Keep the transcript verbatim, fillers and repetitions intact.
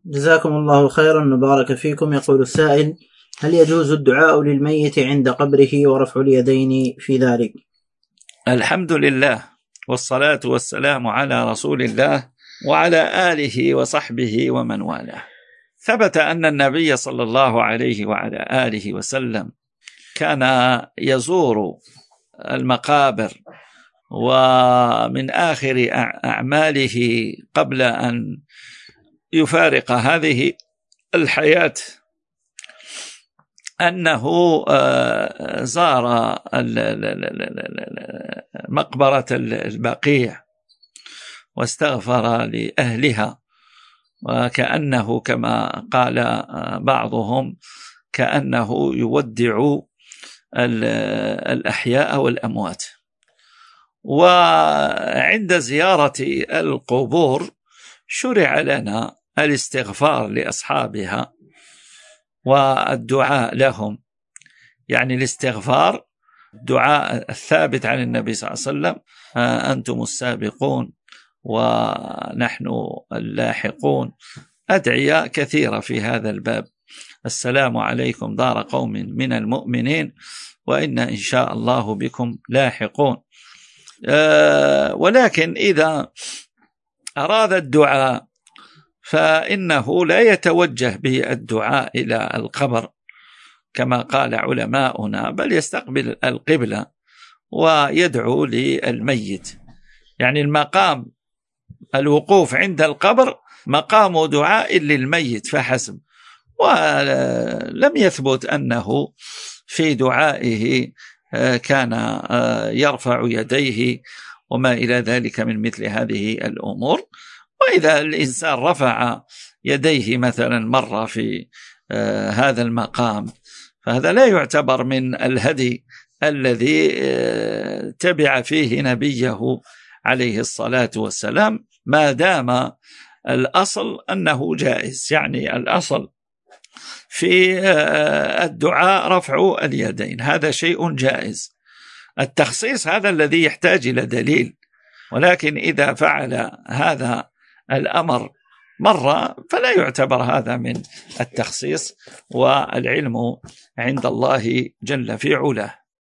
جزاكم الله خيرا وبارك فيكم. يقول السائل: هل يجوز الدعاء للميت عند قبره ورفع اليدين في ذلك؟ الحمد لله والصلاة والسلام على رسول الله وعلى آله وصحبه ومن والاه. ثبت أن النبي صلى الله عليه وعلى آله وسلم كان يزور المقابر، ومن آخر أعماله قبل أن يفارق هذه الحياة أنه زار مقبرة البقيع واستغفر لأهلها، وكأنه كما قال بعضهم كأنه يودع الأحياء والأموات. وعند زيارة القبور شرع لنا الاستغفار لأصحابها والدعاء لهم، يعني الاستغفار دعاء الثابت عن النبي صلى الله عليه وسلم: أنتم السابقون ونحن اللاحقون. أدعية كثيرة في هذا الباب: السلام عليكم دار قوم من المؤمنين وإن إن شاء الله بكم لاحقون. ولكن إذا أراد الدعاء فإنه لا يتوجه بالدعاء إلى القبر كما قال علماؤنا، بل يستقبل القبلة ويدعو للميت. يعني المقام الوقوف عند القبر مقام دعاء للميت فحسب، ولم يثبت أنه في دعائه كان يرفع يديه وما إلى ذلك من مثل هذه الأمور. وإذا الإنسان رفع يديه مثلا مرة في هذا المقام فهذا لا يعتبر من الهدي الذي تبع فيه نبيه عليه الصلاة والسلام، ما دام الأصل أنه جائز. يعني الأصل في الدعاء رفع اليدين، هذا شيء جائز. التخصيص هذا الذي يحتاج إلى دليل، ولكن إذا فعل هذا الأمر مرة فلا يعتبر هذا من التخصيص، والعلم عند الله جل في علاه.